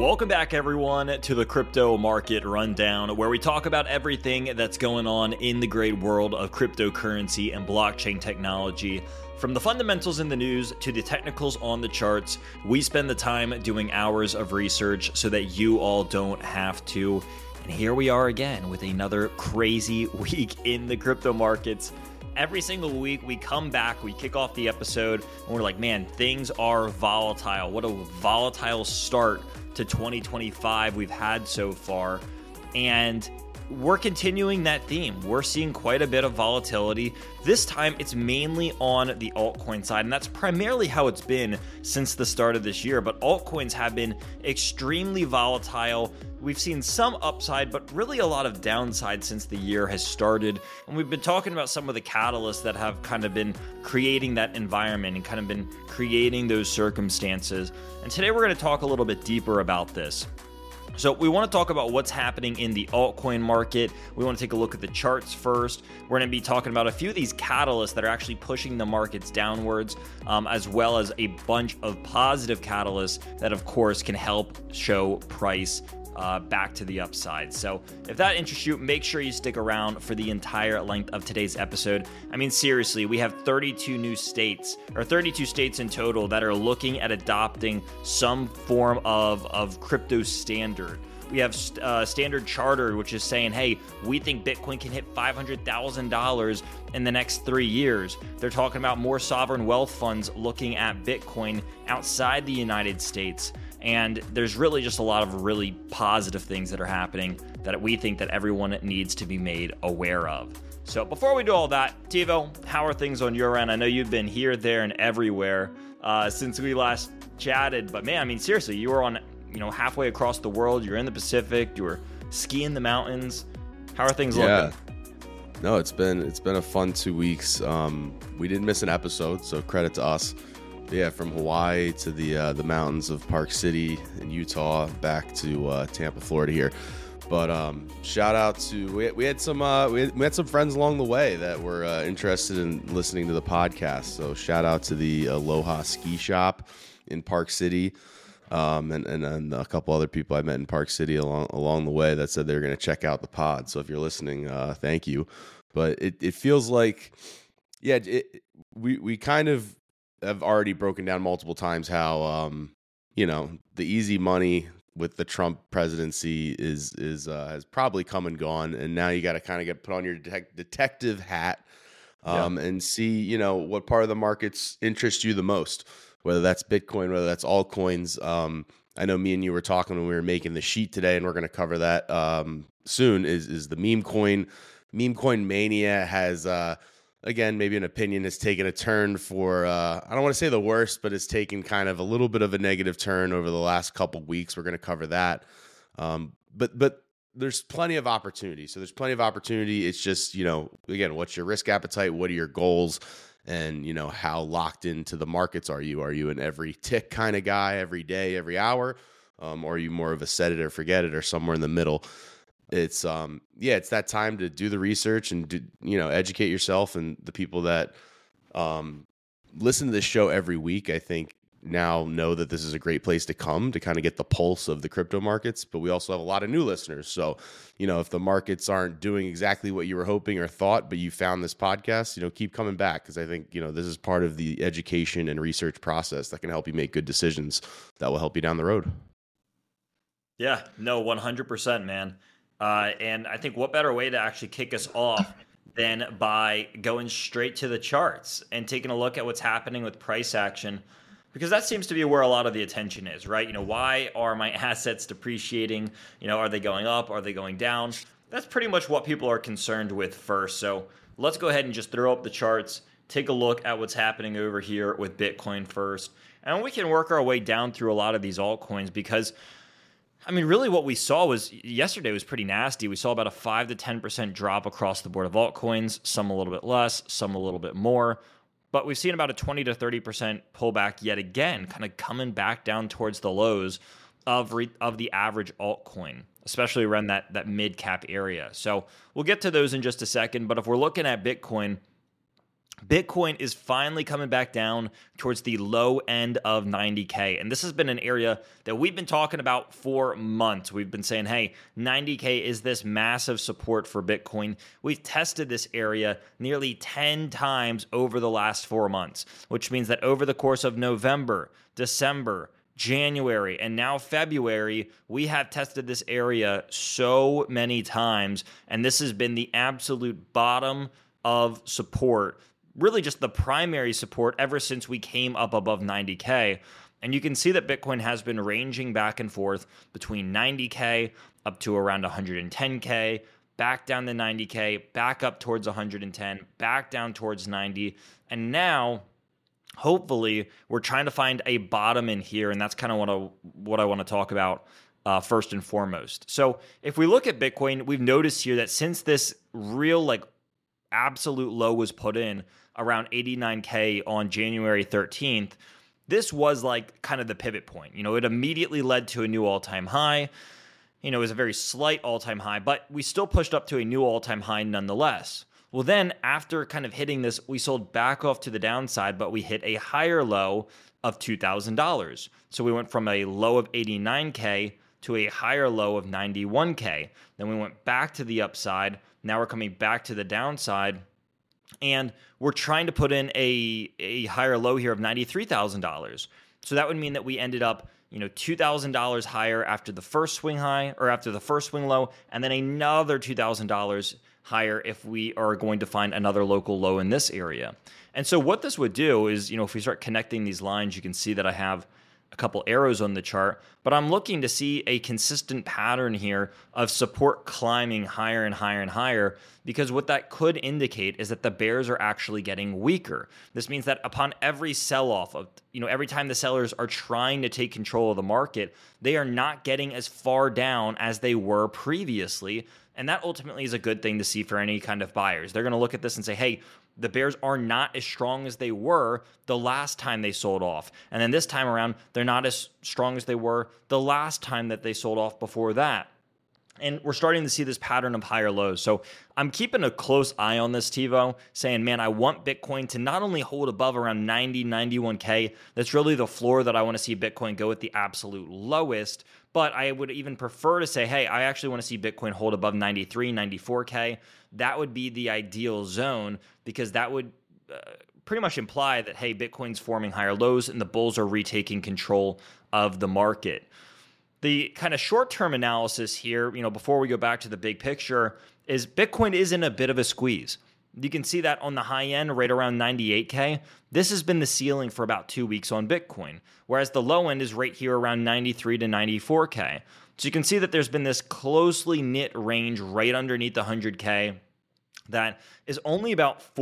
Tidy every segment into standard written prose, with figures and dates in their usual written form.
Welcome back, everyone, to the Crypto Market Rundown, where we talk about everything that's going on in the great world of cryptocurrency and blockchain technology. From the fundamentals in the news to the technicals on the charts, we spend the time doing hours of research so that you all don't have to. And here we are again with another crazy week in the crypto markets. Every single week we come back, we kick off the episode, and we're like, man, things are volatile. What a volatile start to 2025 we've had so far. And we're continuing that theme. We're seeing quite a bit of volatility. This time it's mainly on the altcoin side, and that's primarily how it's been since the start of this year. But altcoins have been extremely volatile. We've seen some upside, but really a lot of downside since the year has started. And we've been talking about some of the catalysts that have kind of been creating that environment and kind of been creating those circumstances. And today we're going to talk a little bit deeper about this. So we want to talk about what's happening in the altcoin market. We want to take a look at the charts first. We're going to be talking about a few of these catalysts that are actually pushing the markets downwards, as well as a bunch of positive catalysts that, of course, can help show price back to the upside. So if that interests you, make sure you stick around for the entire length of today's episode. I mean, seriously, we have 32 states in total that are looking at adopting some form of crypto standard. We have Standard Chartered, which is saying, hey, we think Bitcoin can hit $500,000 in the next 3 years. They're talking about more sovereign wealth funds looking at Bitcoin outside the United States. And there's really just a lot of really positive things that are happening that we think that everyone needs to be made aware of. So before we do all that, Tivo, how are things on your end? I know you've been here, there, and everywhere since we last chatted. But man, I mean, seriously, you were on, halfway across the world. You're in the Pacific. You were skiing the mountains. How are things looking? No, it's been a fun 2 weeks. We didn't miss an episode, so credit to us. Yeah, from Hawaii to the mountains of Park City in Utah, back to Tampa, Florida here. But shout out to we had some friends along the way that were interested in listening to the podcast. So shout out to the Aloha Ski Shop in Park City, and a couple other people I met in Park City along the way that said they were going to check out the pod. So if you're listening, thank you. But it feels like, we kind of have already broken down multiple times how the easy money with the Trump presidency has probably come and gone, and now you got to kind of put on your detective hat and see what part of the markets interest you the most, whether that's Bitcoin, whether that's altcoins. I know me and you were talking when we were making the sheet today, and we're going to cover that soon. Is the meme coin mania has again, maybe an opinion has taken a turn for, I don't want to say the worst, but it's taken kind of a little bit of a negative turn over the last couple weeks. We're going to cover that. But there's plenty of opportunity. So there's plenty of opportunity. It's just, again, what's your risk appetite? What are your goals? And, how locked into the markets are you? Are you an every tick kind of guy every day, every hour? Or are you more of a set it or forget it or somewhere in the middle? It's it's that time to do the research and educate yourself. And the people that listen to this show every week, I think now know that this is a great place to come to kind of get the pulse of the crypto markets. But we also have a lot of new listeners. So, if the markets aren't doing exactly what you were hoping or thought, but you found this podcast, keep coming back, because I think, this is part of the education and research process that can help you make good decisions that will help you down the road. Yeah, no, 100%, man. And I think what better way to actually kick us off than by going straight to the charts and taking a look at what's happening with price action, because that seems to be where a lot of the attention is, right? Why are my assets depreciating? Are they going up? Are they going down? That's pretty much what people are concerned with first. So let's go ahead and just throw up the charts, take a look at what's happening over here with Bitcoin first. And we can work our way down through a lot of these altcoins, because I mean, really what we saw was yesterday was pretty nasty. We saw about a 5 to 10% drop across the board of altcoins, some a little bit less, some a little bit more. But we've seen about a 20 to 30% pullback yet again, kind of coming back down towards the lows of the average altcoin, especially around that mid-cap area. So we'll get to those in just a second. But if we're looking at Bitcoin, Bitcoin is finally coming back down towards the low end of 90K. And this has been an area that we've been talking about for months. We've been saying, hey, 90K is this massive support for Bitcoin. We've tested this area nearly 10 times over the last 4 months, which means that over the course of November, December, January, and now February, we have tested this area so many times. And this has been the absolute bottom of support, really just the primary support ever since we came up above 90K. And you can see that Bitcoin has been ranging back and forth between 90K up to around 110K, back down to 90K, back up towards 110, back down towards 90. And now, hopefully, we're trying to find a bottom in here. And that's kind of what I want to talk about first and foremost. So if we look at Bitcoin, we've noticed here that since this real absolute low was put in around 89K on January 13th, this was kind of the pivot point. It immediately led to a new all-time high. It was a very slight all-time high, but we still pushed up to a new all-time high nonetheless. Well, then after kind of hitting this, we sold back off to the downside, but we hit a higher low of $2,000. So we went from a low of 89K to a higher low of 91K. Then we went back to the upside. Now we're coming back to the downside, and we're trying to put in a higher low here of $93,000. So that would mean that we ended up, $2,000 higher after the first swing high or after the first swing low, and then another $2,000 higher if we are going to find another local low in this area. And so what this would do is, if we start connecting these lines, you can see that I have a couple arrows on the chart, but I'm looking to see a consistent pattern here of support climbing higher and higher and higher, because what that could indicate is that the bears are actually getting weaker. This means that upon every sell-off of, every time the sellers are trying to take control of the market, they are not getting as far down as they were previously. And that ultimately is a good thing to see for any kind of buyers. They're going to look at this and say, hey, the bears are not as strong as they were the last time they sold off. And then this time around, they're not as strong as they were the last time that they sold off before that. And we're starting to see this pattern of higher lows. So I'm keeping a close eye on this, TiVo, saying, man, I want Bitcoin to not only hold above around 90, 91K. That's really the floor that I want to see Bitcoin go at the absolute lowest. But I would even prefer to say, hey, I actually want to see Bitcoin hold above 93, 94K. That would be the ideal zone, because that would pretty much imply that, hey, Bitcoin's forming higher lows and the bulls are retaking control of the market. The kind of short-term analysis here, before we go back to the big picture, is Bitcoin is in a bit of a squeeze. You can see that on the high end, right around 98K. This has been the ceiling for about 2 weeks on Bitcoin, whereas the low end is right here around 93 to 94K. So you can see that there's been this closely knit range right underneath the 100K that is only about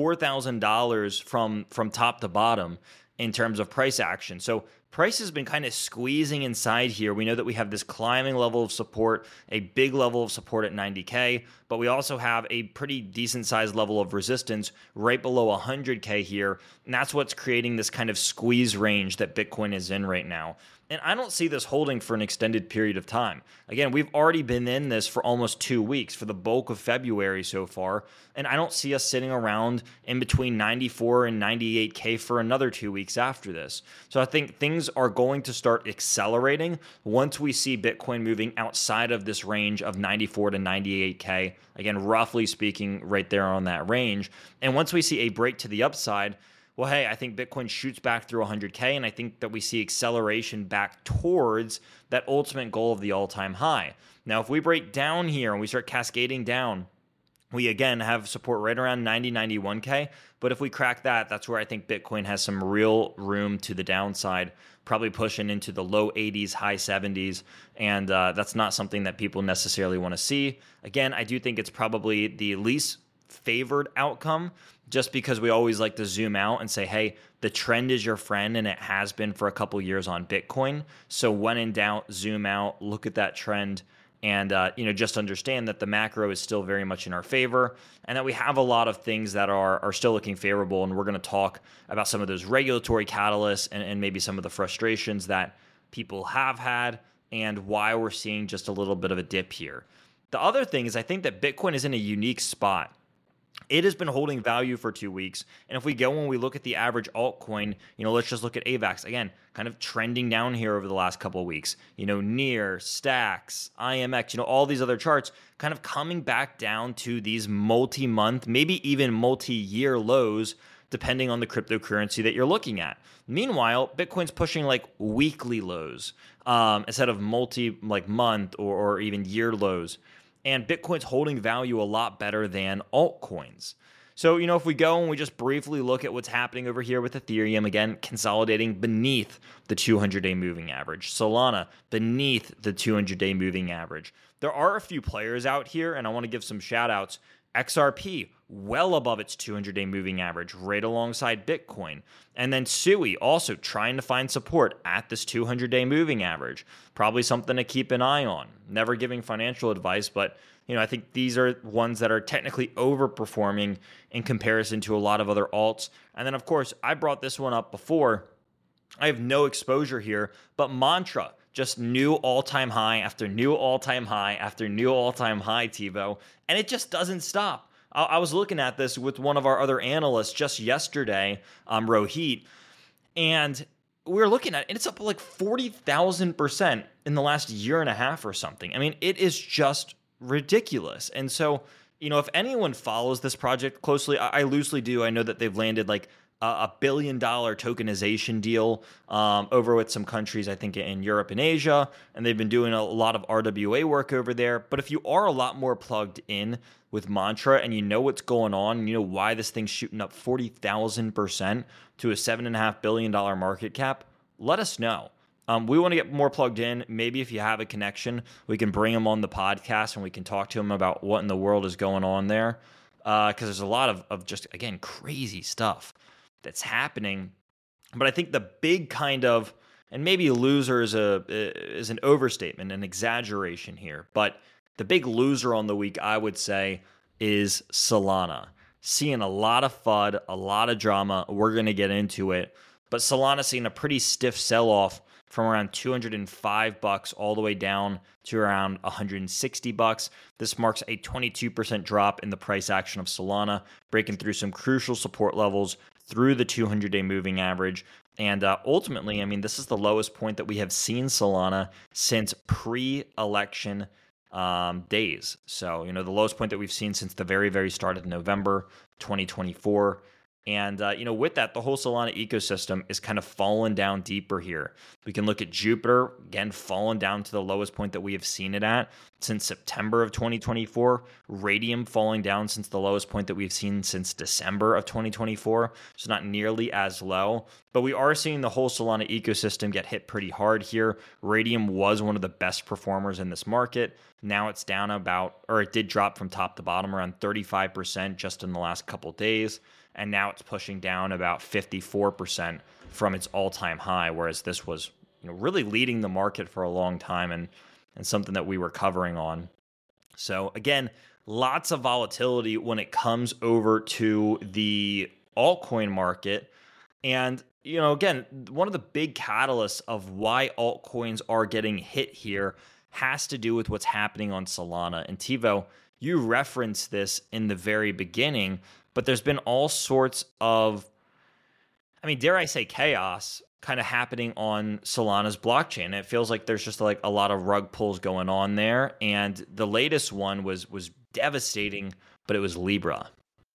$4,000 from top to bottom in terms of price action. So price has been kind of squeezing inside here. We know that we have this climbing level of support, a big level of support at 90K, but we also have a pretty decent sized level of resistance right below 100K here. And that's what's creating this kind of squeeze range that Bitcoin is in right now. And I don't see this holding for an extended period of time. Again, we've already been in this for almost 2 weeks, for the bulk of February so far. And I don't see us sitting around in between 94 and 98K for another 2 weeks after this. So I think things are going to start accelerating once we see Bitcoin moving outside of this range of 94 to 98K. Again, roughly speaking, right there on that range. And once we see a break to the upside, well, hey, I think Bitcoin shoots back through 100K, and I think that we see acceleration back towards that ultimate goal of the all-time high. Now, if we break down here and we start cascading down, we again have support right around 90, 91K. But if we crack that, that's where I think Bitcoin has some real room to the downside, probably pushing into the low 80s, high 70s. And that's not something that people necessarily want to see. Again, I do think it's probably the least favored outcome, just because we always like to zoom out and say, hey, the trend is your friend, and it has been for a couple years on Bitcoin. So when in doubt, zoom out, look at that trend, and just understand that the macro is still very much in our favor, and that we have a lot of things that are still looking favorable. And we're going to talk about some of those regulatory catalysts and maybe some of the frustrations that people have had and why we're seeing just a little bit of a dip here. The other thing is, I think that Bitcoin is in a unique spot. it has been holding value for 2 weeks. And if we go and we look at the average altcoin, let's just look at AVAX again, kind of trending down here over the last couple of weeks. Near, Stacks, IMX, all these other charts kind of coming back down to these multi-month, maybe even multi-year lows, depending on the cryptocurrency that you're looking at. Meanwhile, Bitcoin's pushing like weekly lows instead of month or even year lows. And Bitcoin's holding value a lot better than altcoins. So, if we go and we just briefly look at what's happening over here with Ethereum, again, consolidating beneath the 200-day moving average. Solana, beneath the 200-day moving average. There are a few players out here, and I want to give some shout outs. XRP, well above its 200-day moving average, right alongside Bitcoin. And then Sui, also trying to find support at this 200-day moving average. Probably something to keep an eye on. Never giving financial advice, but I think these are ones that are technically overperforming in comparison to a lot of other alts. And then, of course, I brought this one up before. I have no exposure here, but Mantra, just new all-time high after new all-time high after new all-time high, TiVo, and it just doesn't stop. I was looking at this with one of our other analysts just yesterday, Rohit, and we were looking at it, and it's up like 40,000% in the last year and a half or something. I mean, it is just ridiculous. And so, if anyone follows this project closely, I loosely do. I know that they've landed like a $1 billion tokenization deal over with some countries, I think in Europe and Asia, and they've been doing a lot of RWA work over there. But if you are a lot more plugged in with Mantra and you know what's going on, and you know why this thing's shooting up 40,000% to a $7.5 billion market cap, let us know. We want to get more plugged in. Maybe if you have a connection, we can bring him on the podcast and we can talk to him about what in the world is going on there. Because there's a lot of just, again, crazy stuff that's happening. But I think the big kind of, and maybe loser is an overstatement, an exaggeration here, but the big loser on the week, I would say, is Solana. Seeing a lot of FUD, a lot of drama. We're going to get into it. But Solana seeing a pretty stiff sell-off from around $205 all the way down to around $160. This marks a 22% drop in the price action of Solana, breaking through some crucial support levels through the 200-day moving average. And ultimately, I mean, this is the lowest point that we have seen Solana since pre-election days. So, the lowest point that we've seen since the very, very start of November 2024. And, with that, the whole Solana ecosystem is kind of falling down deeper here. We can look at Jupiter, again, falling down to the lowest point that we have seen it at since September of 2024. Radium falling down since the lowest point that we've seen since December of 2024. So not nearly as low. But we are seeing the whole Solana ecosystem get hit pretty hard here. Radium was one of the best performers in this market. Now it's down it did drop from top to bottom around 35% just in the last couple days. And now it's pushing down about 54% from its all-time high, whereas this was really leading the market for a long time and something that we were covering on. So again, lots of volatility when it comes over to the altcoin market. And, again, one of the big catalysts of why altcoins are getting hit here has to do with what's happening on Solana. And TiVo, you referenced this in the very beginning, but there's been all sorts of, dare I say chaos kind of happening on Solana's blockchain. It feels like there's just like a lot of rug pulls going on there. And the latest one was devastating, but it was Libra.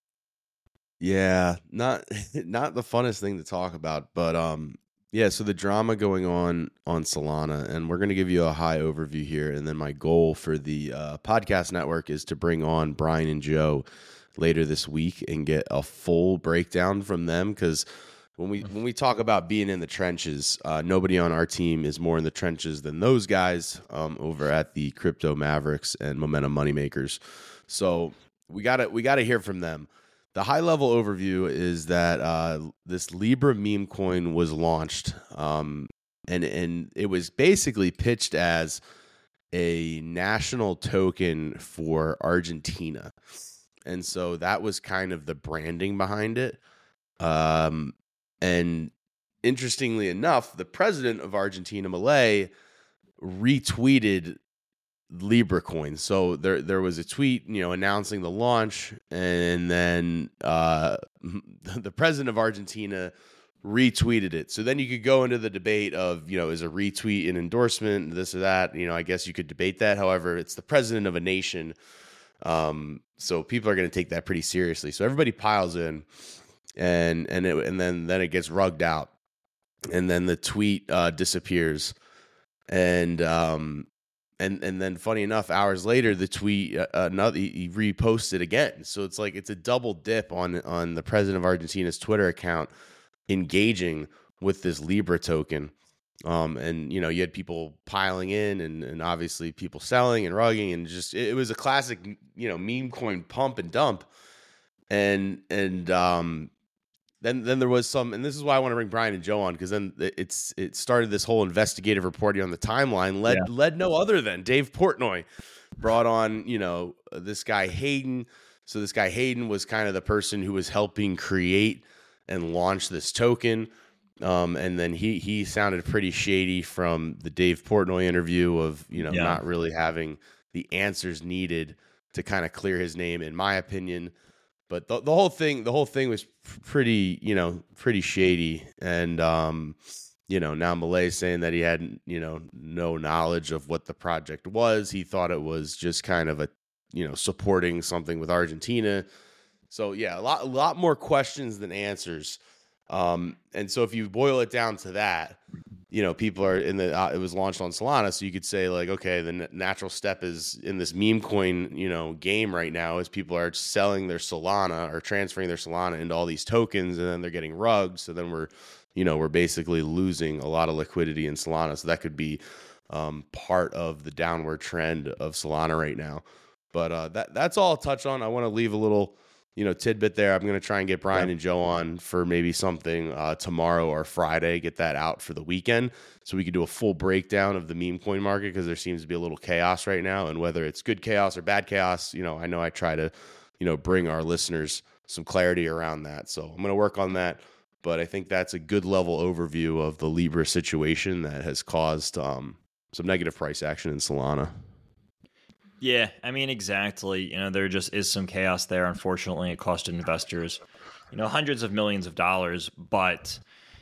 Yeah, not the funnest thing to talk about, but so the drama going on Solana, and we're going to give you a high overview here, and then my goal for the podcast network is to bring on Brian and Joe later this week and get a full breakdown from them, because when we talk about being in the trenches, nobody on our team is more in the trenches than those guys over at the Crypto Mavericks and Momentum Moneymakers. So we gotta hear from them. The high level overview is that this Libra meme coin was launched, and it was basically pitched as a national token for Argentina. And so that was kind of the branding behind it. And interestingly enough, the president of Argentina, Milei, retweeted Libra coins. So there was a tweet, announcing the launch, and then the president of Argentina retweeted it. So then you could go into the debate of, is a retweet an endorsement, this or that. I guess you could debate that. However, it's the president of a nation. So people are going to take that pretty seriously. So everybody piles in, and then it gets rugged out, and then the tweet disappears, and then funny enough, hours later, the tweet he reposted again. So it's like it's a double dip on the president of Argentina's Twitter account engaging with this Libra token. And you had people piling in, and obviously people selling and rugging, and just it was a classic meme coin pump and dump. And then there was some, and this is why I want to bring Brian and Joe on, because then it started this whole investigative reporting on the timeline led no other than Dave Portnoy brought on this guy Hayden. So this guy Hayden was kind of the person who was helping create and launch this token. And then he sounded pretty shady from the Dave Portnoy interview of, not really having the answers needed to kind of clear his name, in my opinion. But the whole thing was pretty shady. And, now Malay's saying that he had, no knowledge of what the project was. He thought it was just kind of supporting something with Argentina. So yeah, a lot more questions than answers. And so if you boil it down to that, people are in the, it was launched on Solana. So you could say like, okay, the natural step is in this meme coin, game right now is people are selling their Solana or transferring their Solana into all these tokens, and then they're getting rugged. So then we're basically losing a lot of liquidity in Solana. So that could be, part of the downward trend of Solana right now. But, that's all I'll touch on. I want to leave a little, tidbit there. I'm going to try and get Brian and Joe on for maybe something tomorrow or Friday, get that out for the weekend so we could do a full breakdown of the meme coin market, because there seems to be a little chaos right now, and whether it's good chaos or bad chaos, I know I try to, bring our listeners some clarity around that. So I'm going to work on that, but I think that's a good level overview of the Libra situation that has caused some negative price action in Solana. Yeah, I mean, exactly. There just is some chaos there. Unfortunately, it cost investors, hundreds of millions of dollars. But,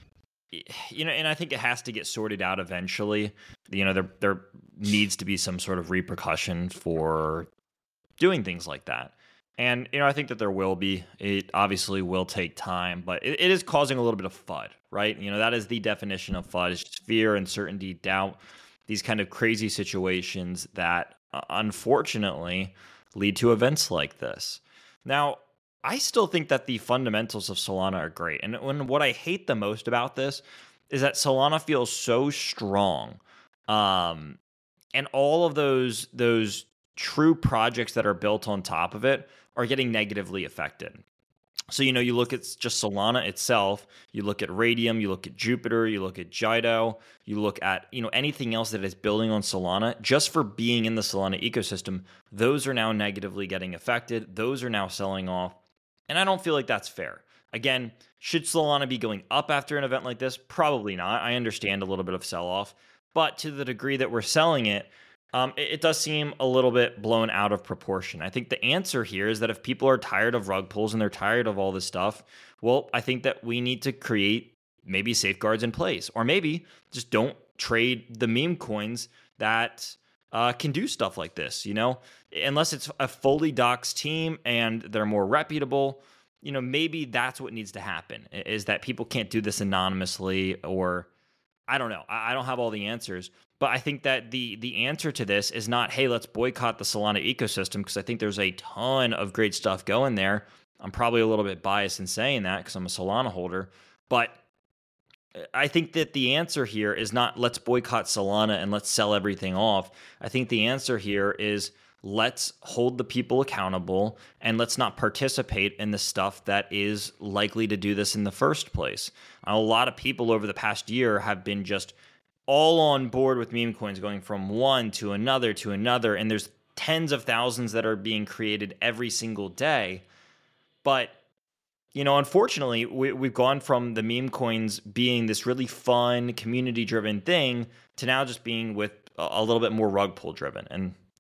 and I think it has to get sorted out eventually. There needs to be some sort of repercussion for doing things like that. And, I think that there will be. It obviously will take time, but it is causing a little bit of FUD, right? That is the definition of FUD. It's just fear, uncertainty, doubt, these kind of crazy situations that unfortunately lead to events like this. Now, I still think that the fundamentals of Solana are great. And what I hate the most about this is that Solana feels so strong. And all of those true projects that are built on top of it are getting negatively affected. So, you look at just Solana itself, you look at Raydium, you look at Jupiter, you look at Jido, you look at, anything else that is building on Solana, just for being in the Solana ecosystem, those are now negatively getting affected. Those are now selling off. And I don't feel like that's fair. Again, should Solana be going up after an event like this? Probably not. I understand a little bit of sell-off, but to the degree that we're selling it, it does seem a little bit blown out of proportion. I think the answer here is that if people are tired of rug pulls and they're tired of all this stuff, well, I think that we need to create maybe safeguards in place, or maybe just don't trade the meme coins that can do stuff like this, unless it's a fully doxed team and they're more reputable, maybe that's what needs to happen, is that people can't do this anonymously, or I don't know. I don't have all the answers. But I think that the answer to this is not, hey, let's boycott the Solana ecosystem, because I think there's a ton of great stuff going there. I'm probably a little bit biased in saying that because I'm a Solana holder. But I think that the answer here is not let's boycott Solana and let's sell everything off. I think the answer here is let's hold the people accountable and let's not participate in the stuff that is likely to do this in the first place. A lot of people over the past year have been just all on board with meme coins, going from one to another, and there's tens of thousands that are being created every single day. But, unfortunately, we've gone from the meme coins being this really fun, community-driven thing to now just being with a little bit more rug pull driven. And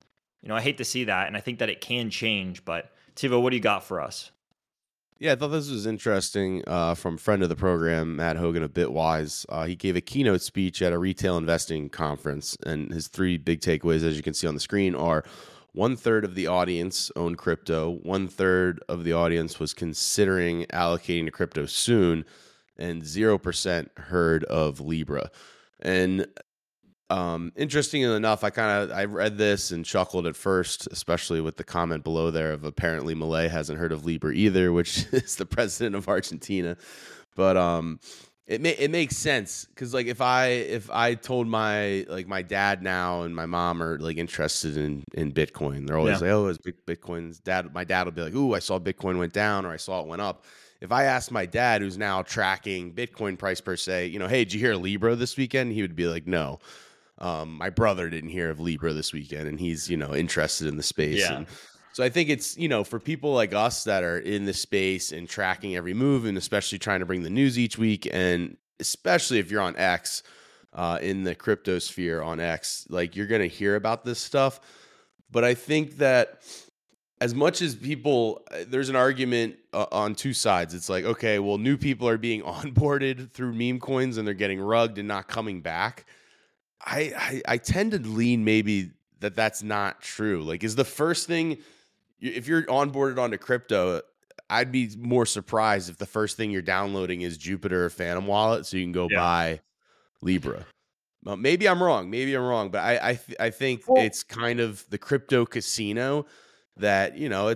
I hate to see that, and I think that it can change. But Tivo, what do you got for us? Yeah, I thought this was interesting from friend of the program, Matt Hogan of Bitwise. He gave a keynote speech at a retail investing conference, and his 3 big takeaways, as you can see on the screen, are 1/3 of the audience owned crypto, 1/3 of the audience was considering allocating to crypto soon, and 0% heard of Libra. And interestingly enough, I read this and chuckled at first, especially with the comment below there of apparently Milei hasn't heard of Libra either, which is the president of Argentina. But it makes sense because like if I told my dad now and my mom are like interested in Bitcoin, they're always like, oh, it's Bitcoin's dad. My dad will be like, ooh, I saw Bitcoin went down or I saw it went up. If I asked my dad, who's now tracking Bitcoin price per se, hey, did you hear Libra this weekend? He would be like, no. My brother didn't hear of Libra this weekend, and he's, interested in the space. Yeah. And so I think it's, for people like us that are in the space and tracking every move, and especially trying to bring the news each week, and especially if you're on X, in the crypto sphere on X, like you're going to hear about this stuff. But I think that as much as people, there's an argument on 2 sides. It's like, okay, well, new people are being onboarded through meme coins and they're getting rugged and not coming back. I tend to lean maybe that's not true. Like, is the first thing, if you're onboarded onto crypto, I'd be more surprised if the first thing you're downloading is Jupiter or Phantom Wallet so you can go buy Libra. Well, maybe I'm wrong, but I think it's kind of the crypto casino that,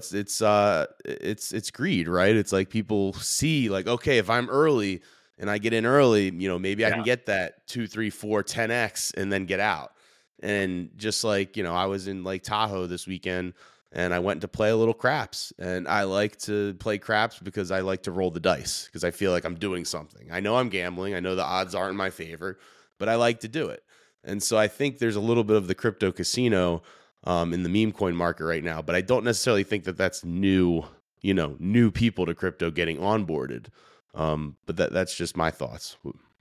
it's greed, right? It's like people see like, okay, if I'm early and I get in early, maybe I can get that 2, 3, 4, 10x and then get out. And just like, I was in Lake Tahoe this weekend and I went to play a little craps, and I like to play craps because I like to roll the dice because I feel like I'm doing something. I know I'm gambling. I know the odds aren't in my favor, but I like to do it. And so I think there's a little bit of the crypto casino in the meme coin market right now, but I don't necessarily think that that's new people to crypto getting onboarded. But that's just my thoughts.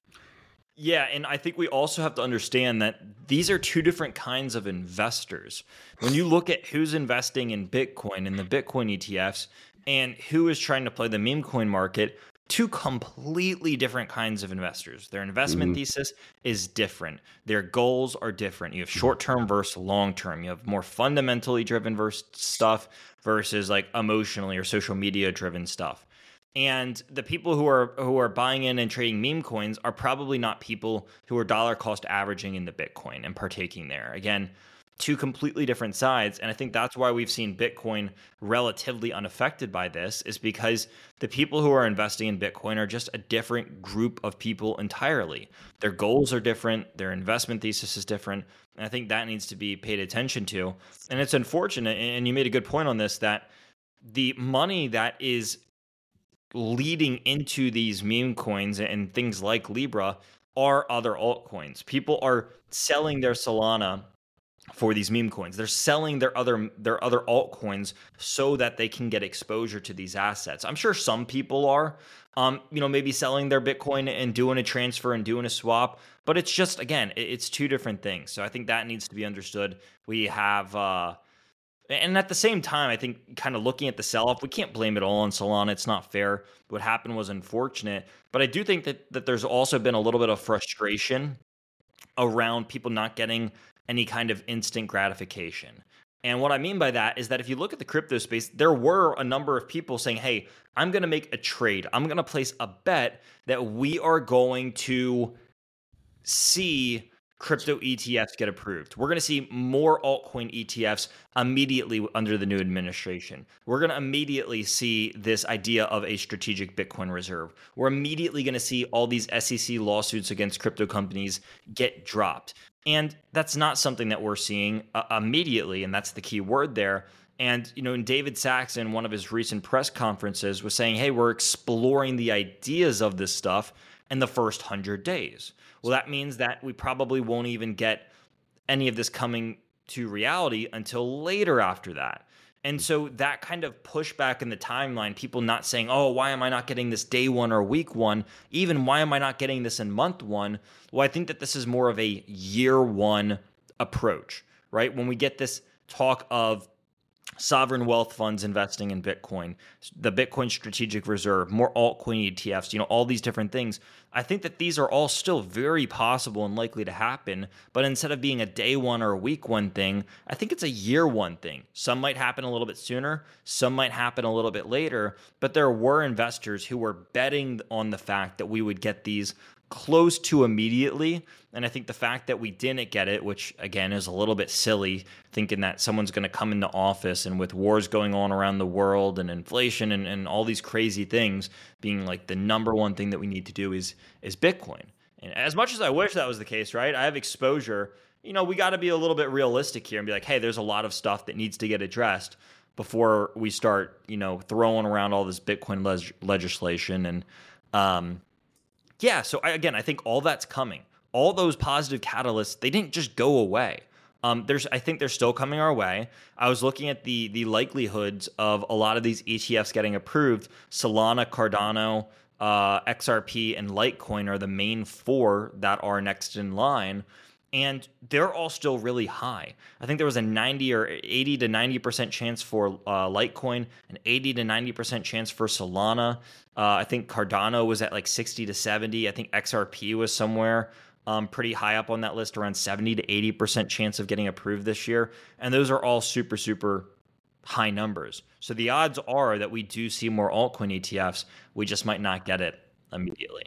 Yeah, and I think we also have to understand that these are 2 different kinds of investors. When you look at who's investing in Bitcoin and the Bitcoin ETFs and who is trying to play the meme coin market, 2 completely different kinds of investors. Their investment thesis is different. Their goals are different. You have short-term versus long-term. You have more fundamentally driven versus stuff versus like emotionally or social media driven stuff. And the people who are buying in and trading meme coins are probably not people who are dollar cost averaging into Bitcoin and partaking there. Again, 2 completely different sides. And I think that's why we've seen Bitcoin relatively unaffected by this, is because the people who are investing in Bitcoin are just a different group of people entirely. Their goals are different. Their investment thesis is different. And I think that needs to be paid attention to. And it's unfortunate, and you made a good point on this, that the money that is leading into these meme coins and things like Libra are other altcoins. People are selling their Solana for these meme coins. They're selling their other altcoins so that they can get exposure to these assets. I'm sure some people are, maybe selling their Bitcoin and doing a transfer and doing a swap, but it's just, again, it's 2 different things. So I think that needs to be understood. We have, and at the same time, I think kind of looking at the sell-off, we can't blame it all on Solana. It's not fair. What happened was unfortunate. But I do think that there's also been a little bit of frustration around people not getting any kind of instant gratification. And what I mean by that is that if you look at the crypto space, there were a number of people saying, hey, I'm going to make a trade. I'm going to place a bet that we are going to see crypto ETFs get approved. We're going to see more altcoin ETFs immediately under the new administration. We're going to immediately see this idea of a strategic Bitcoin reserve. We're immediately going to see all these SEC lawsuits against crypto companies get dropped. And that's not something that we're seeing immediately, and that's the key word there. And, David Sachs in one of his recent press conferences was saying, hey, we're exploring the ideas of this stuff in the first 100 days. Well, that means that we probably won't even get any of this coming to reality until later after that. And so that kind of pushback in the timeline, people not saying, oh, why am I not getting this day 1 or week 1? Even why am I not getting this in month 1? Well, I think that this is more of a year 1 approach, right? When we get this talk of sovereign wealth funds investing in Bitcoin, the Bitcoin strategic reserve, more altcoin ETFs, all these different things. I think that these are all still very possible and likely to happen. But instead of being a day one or a week one thing, I think it's a year one thing. Some might happen a little bit sooner, some might happen a little bit later. But there were investors who were betting on the fact that we would get these close to immediately. And I think the fact that we didn't get it, which again is a little bit silly, thinking that someone's going to come into office and with wars going on around the world and inflation and all these crazy things being like the number one thing that we need to do is Bitcoin. And as much as I wish that was the case, right? I have exposure. We got to be a little bit realistic here and be like, hey, there's a lot of stuff that needs to get addressed before we start, throwing around all this Bitcoin legislation. And so I think all that's coming. All those positive catalysts, they didn't just go away. I think they're still coming our way. I was looking at the likelihoods of a lot of these ETFs getting approved. Solana, Cardano, XRP, and Litecoin are the main four that are next in line. And they're all still really high. I think there was a 90 or 80 to 90% chance for Litecoin, an 80 to 90% chance for Solana. I think Cardano was at like 60 to 70. I think XRP was somewhere pretty high up on that list, around 70 to 80% chance of getting approved this year. And those are all super, super high numbers. So the odds are that we do see more altcoin ETFs. We just might not get it immediately.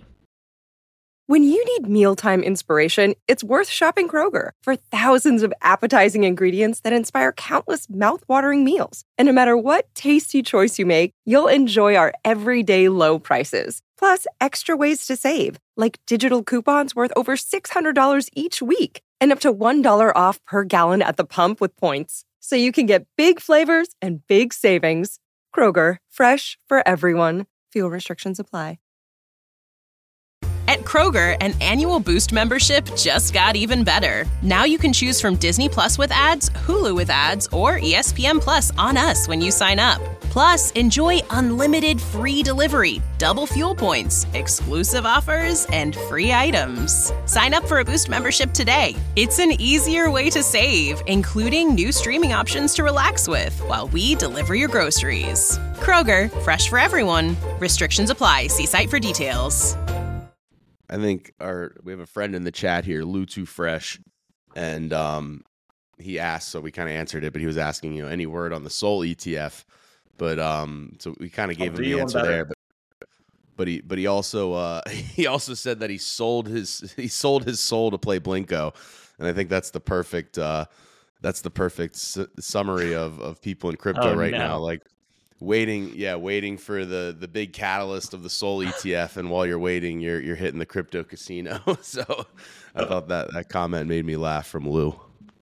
When you need mealtime inspiration, it's worth shopping Kroger for thousands of appetizing ingredients that inspire countless mouth-watering meals. And no matter what tasty choice you make, you'll enjoy our everyday low prices. Plus, extra ways to save, like digital coupons worth over $600 each week and up to $1 off per gallon at the pump with points. So you can get big flavors and big savings. Kroger, fresh for everyone. Fuel restrictions apply. At Kroger, an annual Boost membership just got even better. Now you can choose from Disney Plus with ads, Hulu with ads, or ESPN Plus on us when you sign up. Plus, enjoy unlimited free delivery, double fuel points, exclusive offers, and free items. Sign up for a Boost membership today. It's an easier way to save, including new streaming options to relax with while we deliver your groceries. Kroger, fresh for everyone. Restrictions apply. See site for details. I think we have a friend in the chat here, Lou Too Fresh, and he asked, so we kind of answered it, but he was asking, any word on the Sol ETF, but so we kind of gave him the answer there, but he also he also said that he sold his soul to play Blinko, and I think that's the perfect summary of people in crypto now, like. Waiting for the big catalyst of the Sol ETF, and while you're waiting, you're hitting the crypto casino. So I thought that comment made me laugh from Lou.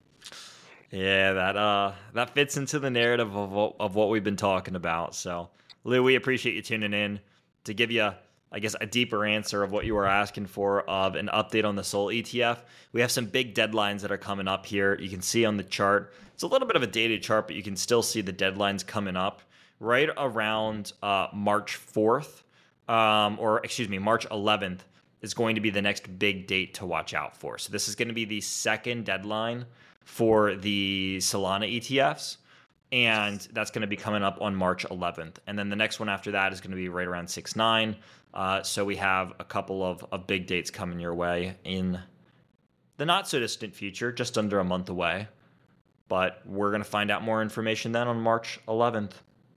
Yeah, that fits into the narrative of what we've been talking about. So Lou, we appreciate you tuning in to give you, I guess, a deeper answer of what you were asking for, of an update on the Sol ETF. We have some big deadlines that are coming up here. You can see on the chart, it's a little bit of a dated chart, but you can still see the deadlines coming up. Right around March 4th, March 11th is going to be the next big date to watch out for. So this is going to be the second deadline for the Solana ETFs, and that's going to be coming up on March 11th. And then the next one after that is going to be right around 6/9. So we have a couple of big dates coming your way in the not-so-distant future, just under a month away. But we're going to find out more information then on March 11th.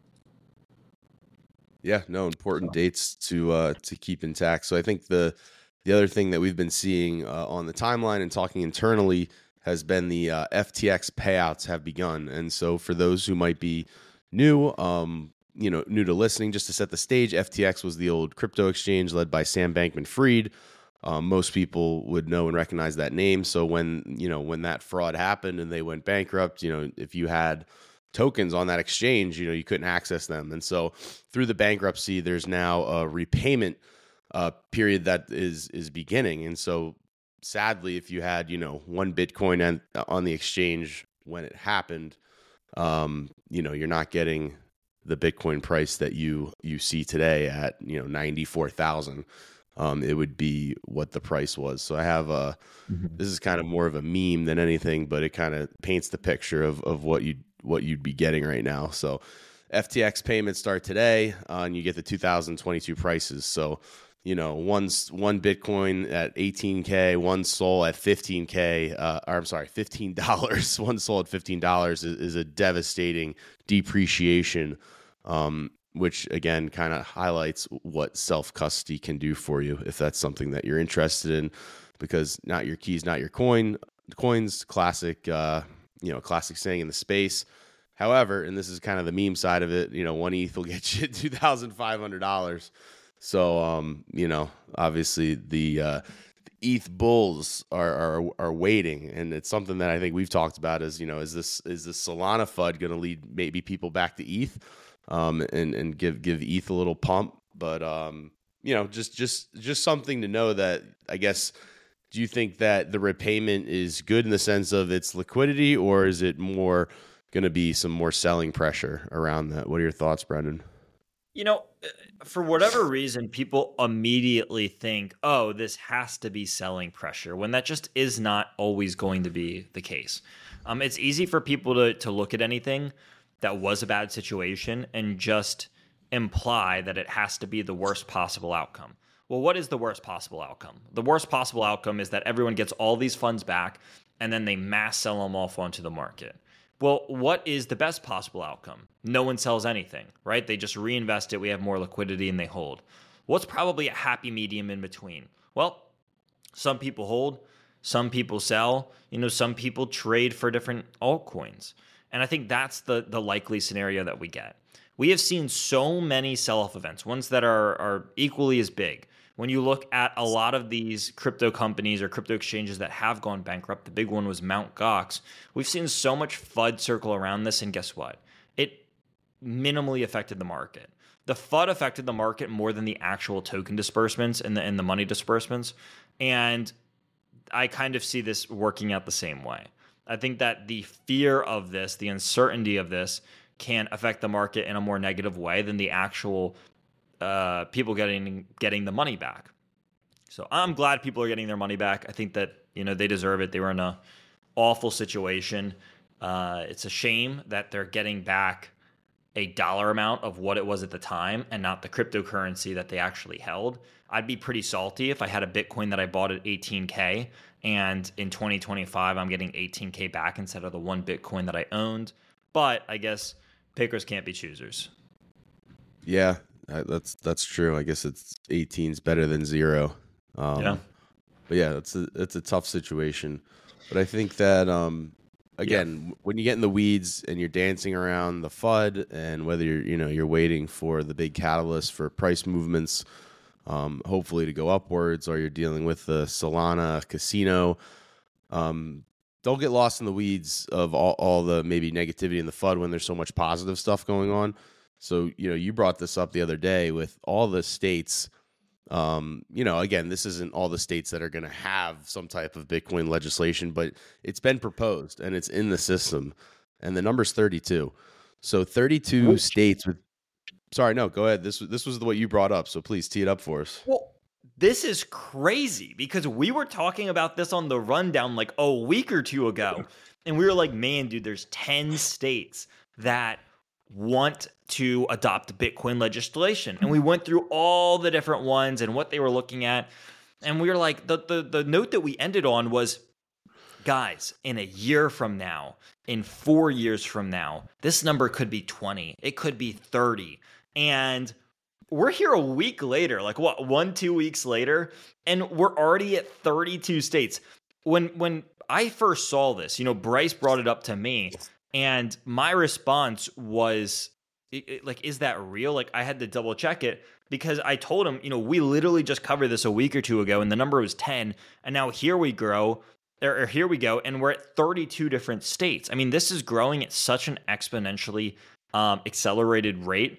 Yeah, no, important dates to keep intact. So I think the other thing that we've been seeing on the timeline and talking internally has been the FTX payouts have begun. And so for those who might be new, new to listening, just to set the stage, FTX was the old crypto exchange led by Sam Bankman-Fried. Most people would know and recognize that name. So when that fraud happened and they went bankrupt, if you had tokens on that exchange, you couldn't access them. And so through the bankruptcy, there's now a repayment period that is beginning. And so sadly, if you had, one Bitcoin on the exchange when it happened, you're not getting the Bitcoin price that you see today at, 94,000. it would be what the price was. So I have this is kind of more of a meme than anything, but it kind of paints the picture of what you'd be getting right now. So FTX payments start today, and you get the 2022 prices. So, one Bitcoin at 18K, one SOL at 15K, $15. One SOL at $15 is a devastating depreciation, which again kind of highlights what self-custody can do for you if that's something that you're interested in, because not your keys, not your coins, classic saying in the space. However, and this is kind of the meme side of it, one ETH will get you $2,500. So, obviously the ETH bulls are waiting, and it's something that I think we've talked about is this Solana FUD going to lead maybe people back to ETH, and give ETH a little pump, but just something to know that, I guess. Do you think that the repayment is good in the sense of its liquidity, or is it more going to be some more selling pressure around that? What are your thoughts, Brendan? For whatever reason, people immediately think, oh, this has to be selling pressure, when that just is not always going to be the case. It's easy for people to look at anything that was a bad situation and just imply that it has to be the worst possible outcome. Well, what is the worst possible outcome? The worst possible outcome is that everyone gets all these funds back and then they mass sell them off onto the market. Well, what is the best possible outcome? No one sells anything, right? They just reinvest it. We have more liquidity and they hold. What's probably a happy medium in between? Well, some people hold, some people sell, some people trade for different altcoins. And I think that's the likely scenario that we get. We have seen so many sell-off events, ones that are equally as big. When you look at a lot of these crypto companies or crypto exchanges that have gone bankrupt, the big one was Mt. Gox. We've seen so much FUD circle around this, and guess what? It minimally affected the market. The FUD affected the market more than the actual token disbursements and the money disbursements, and I kind of see this working out the same way. I think that the fear of this, the uncertainty of this, can affect the market in a more negative way than the actual people getting the money back. So I'm glad people are getting their money back. I think that they deserve it. They were in a awful situation. It's a shame that they're getting back a dollar amount of what it was at the time and not the cryptocurrency that they actually held. I'd be pretty salty if I had a Bitcoin that I bought at 18K and in 2025 I'm getting 18K back instead of the one Bitcoin that I owned. But I guess pickers can't be choosers. Yeah, that's true. I guess 18 is better than 0. Yeah. But yeah, it's a tough situation. But I think that again, when you get in the weeds and you're dancing around the FUD, and whether you're waiting for the big catalyst for price movements, hopefully to go upwards, or you're dealing with the Solana casino, don't get lost in the weeds of all the maybe negativity in the FUD when there's so much positive stuff going on. So, you brought this up the other day with all the states. Again, this isn't all the states that are going to have some type of Bitcoin legislation, but it's been proposed and it's in the system. And the number's 32. So 32 states with... Sorry, no, go ahead. This was what you brought up, so please tee it up for us. Well, this is crazy because we were talking about this on the rundown like a week or two ago. And we were like, man, dude, there's 10 states that want to adopt Bitcoin legislation. And we went through all the different ones and what they were looking at. And we were like, the note that we ended on was, guys, in a year from now, in 4 years from now, this number could be 20. It could be 30. And we're here a week later, like 1-2 weeks later, and we're already at 32 states. When I first saw this, Bryce brought it up to me, and my response was, is that real? Like, I had to double check it because I told him, we literally just covered this a week or two ago and the number was 10. And now here we go, and we're at 32 different states. I mean, this is growing at such an exponentially accelerated rate.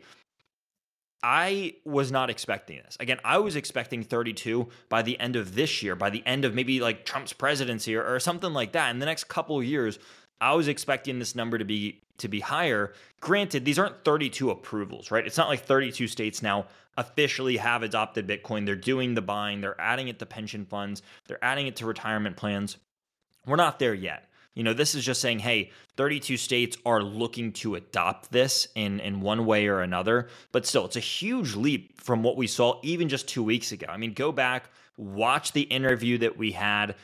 I was not expecting this. Again, I was expecting 32 by the end of this year, by the end of maybe like Trump's presidency or something like that. In the next couple of years, I was expecting this number to be higher. Granted, these aren't 32 approvals, right? It's not like 32 states now officially have adopted Bitcoin. They're doing the buying, they're adding it to pension funds, they're adding it to retirement plans. We're not there yet. This is just saying, hey, 32 states are looking to adopt this in one way or another. But still, it's a huge leap from what we saw even just 2 weeks ago. I mean, go back, watch the interview that we had,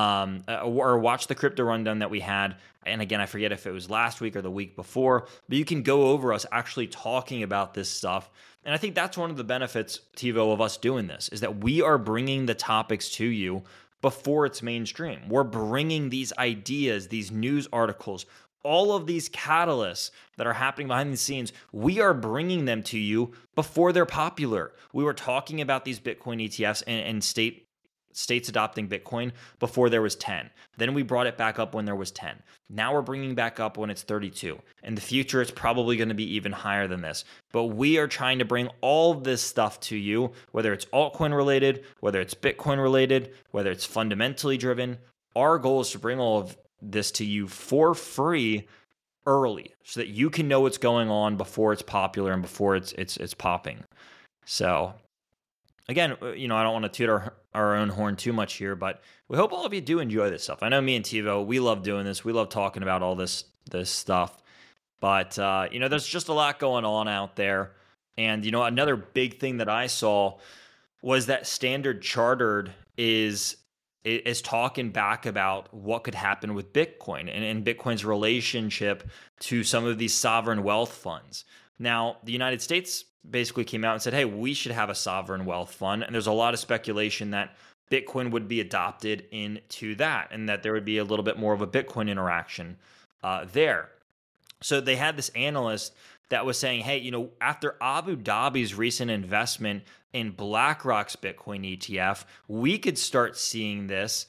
or watch the crypto rundown that we had. And again, I forget if it was last week or the week before, but you can go over us actually talking about this stuff. And I think that's one of the benefits, TiVo, of us doing this, is that we are bringing the topics to you before it's mainstream. We're bringing these ideas, these news articles, all of these catalysts that are happening behind the scenes, we are bringing them to you before they're popular. We were talking about these Bitcoin ETFs and states adopting Bitcoin before there was 10. Then we brought it back up when there was 10. Now we're bringing back up when it's 32. In the future, it's probably going to be even higher than this. But we are trying to bring all this stuff to you, whether it's altcoin related, whether it's Bitcoin related, whether it's fundamentally driven. Our goal is to bring all of this to you for free early so that you can know what's going on before it's popular and before it's popping. So again, I don't want to toot our own horn too much here, but we hope all of you do enjoy this stuff. I know me and TiVo, we love doing this. We love talking about all this stuff. But, there's just a lot going on out there. And, another big thing that I saw was that Standard Chartered is talking back about what could happen with Bitcoin and Bitcoin's relationship to some of these sovereign wealth funds. Now, the United States basically came out and said, hey, we should have a sovereign wealth fund. And there's a lot of speculation that Bitcoin would be adopted into that and that there would be a little bit more of a Bitcoin interaction there. So they had this analyst that was saying, hey, after Abu Dhabi's recent investment in BlackRock's Bitcoin ETF, we could start seeing this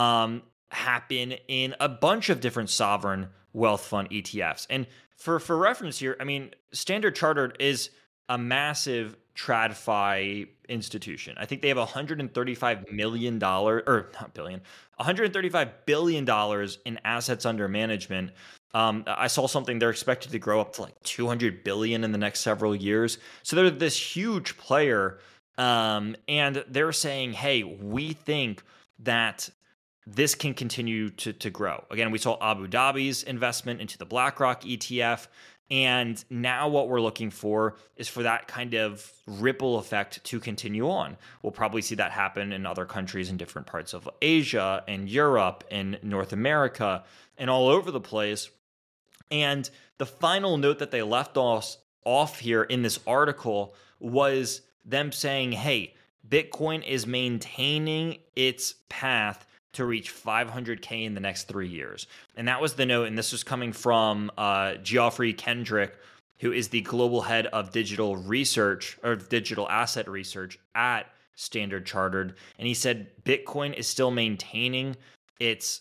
happen in a bunch of different sovereign wealth fund ETFs. And for reference here, I mean, Standard Chartered is a massive TradFi institution. I think they have $135 million, or not billion, $135 billion in assets under management. I saw something they're expected to grow up to like 200 billion in the next several years. So they're this huge player. And they're saying, hey, we think that this can continue to grow. Again, we saw Abu Dhabi's investment into the BlackRock ETF. And now what we're looking for is for that kind of ripple effect to continue on. We'll probably see that happen in other countries in different parts of Asia and Europe and North America and all over the place. And the final note that they left off here in this article was them saying, hey, Bitcoin is maintaining its path to reach 500K in the next 3 years. And that was the note, and this was coming from Geoffrey Kendrick, who is the global head of digital research or digital asset research at Standard Chartered. And he said Bitcoin is still maintaining its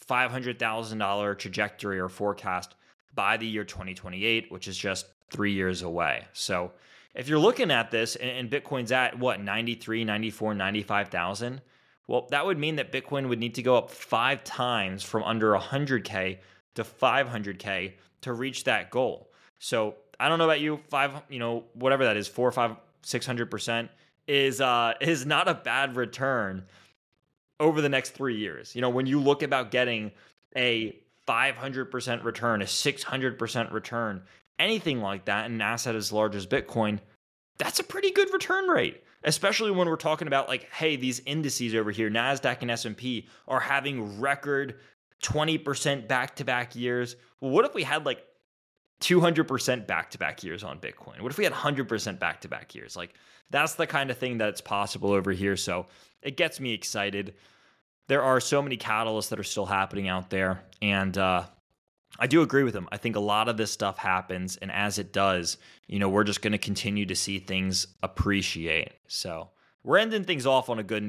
$500,000 trajectory or forecast by the year 2028, which is just 3 years away. So if you're looking at this and Bitcoin's at what, 93, 94, 95,000, well, that would mean that Bitcoin would need to go up 5 times from under 100K to 500K to reach that goal. So I don't know about you, whatever that is, 4, 5, 600% is not a bad return over the next 3 years. When you look about getting a 500% return, a 600% return, anything like that in an asset as large as Bitcoin, that's a pretty good return rate. Especially when we're talking about like, hey, these indices over here, NASDAQ and S&P, are having record 20% back-to-back years. Well, what if we had like 200% back-to-back years on Bitcoin? What if we had 100% back-to-back years? Like, that's the kind of thing that's possible over here. So it gets me excited. There are so many catalysts that are still happening out there. And I do agree with him. I think a lot of this stuff happens, and as it does, we're just going to continue to see things appreciate. So we're ending things off on a good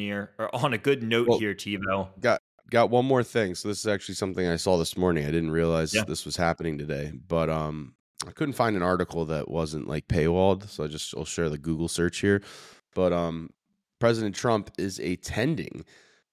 note here, TiVo. Got one more thing. So this is actually something I saw this morning. I didn't realize this was happening today, but I couldn't find an article that wasn't like paywalled. So I'll share the Google search here. But President Trump is attending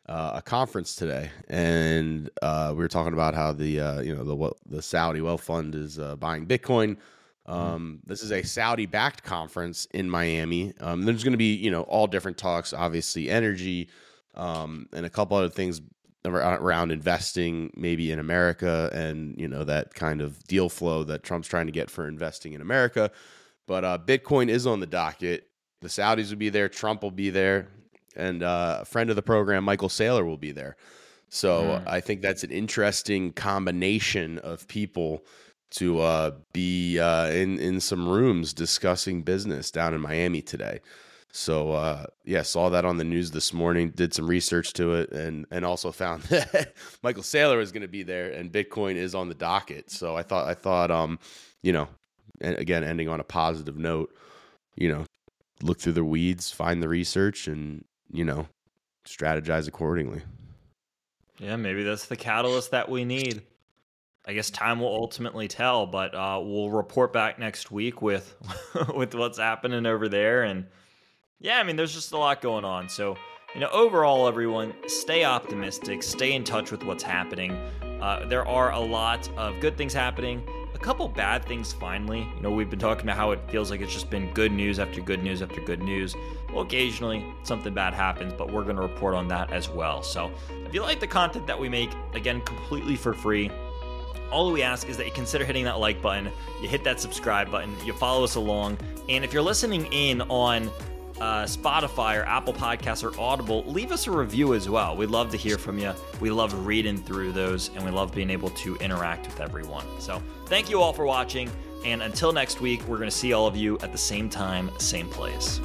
a conference today, and we were talking about how the Saudi wealth fund is buying Bitcoin. This is a Saudi-backed conference in Miami. There's going to be all different talks, obviously energy, and a couple other things around investing, maybe in America, and that kind of deal flow that Trump's trying to get for investing in America. But Bitcoin is on the docket. The Saudis will be there. Trump will be there. And a friend of the program, Michael Saylor, will be there. So I think that's an interesting combination of people to be in some rooms discussing business down in Miami today. So, saw that on the news this morning, did some research to it, and also found that Michael Saylor was going to be there, and Bitcoin is on the docket. So I thought, and again, ending on a positive note, look through the weeds, find the research, and strategize accordingly. Yeah, maybe that's the catalyst that we need. I guess time will ultimately tell, but we'll report back next week with with what's happening over there. And yeah, I mean, there's just a lot going on. So, overall, everyone, stay optimistic, stay in touch with what's happening. There are a lot of good things happening. A couple bad things finally. We've been talking about how it feels like it's just been good news after good news after good news. Well, occasionally something bad happens, but we're going to report on that as well. So if you like the content that we make, again, completely for free, all we ask is that you consider hitting that like button, you hit that subscribe button, you follow us along. And if you're listening in on Spotify or Apple Podcasts or Audible, leave us a review as well. We'd love to hear from you. We love reading through those, and we love being able to interact with everyone. So thank you all for watching, and until next week, we're going to see all of you at the same time, same place.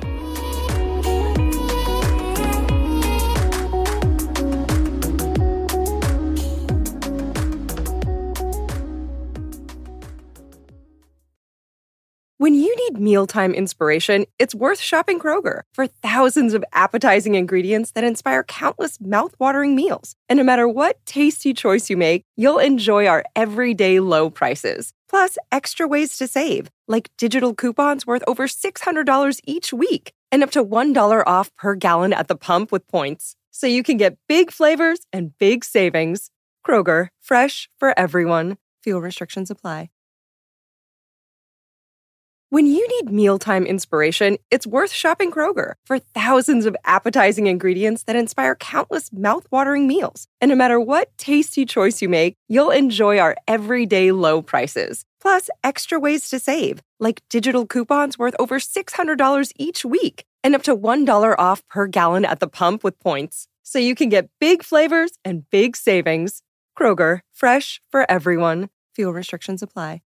When you need mealtime inspiration, it's worth shopping Kroger for thousands of appetizing ingredients that inspire countless mouth-watering meals. And no matter what tasty choice you make, you'll enjoy our everyday low prices. Plus, extra ways to save, like digital coupons worth over $600 each week and up to $1 off per gallon at the pump with points. So you can get big flavors and big savings. Kroger, fresh for everyone. Fuel restrictions apply. When you need mealtime inspiration, it's worth shopping Kroger for thousands of appetizing ingredients that inspire countless mouth-watering meals. And no matter what tasty choice you make, you'll enjoy our everyday low prices. Plus, extra ways to save, like digital coupons worth over $600 each week and up to $1 off per gallon at the pump with points. So you can get big flavors and big savings. Kroger, fresh for everyone. Fuel restrictions apply.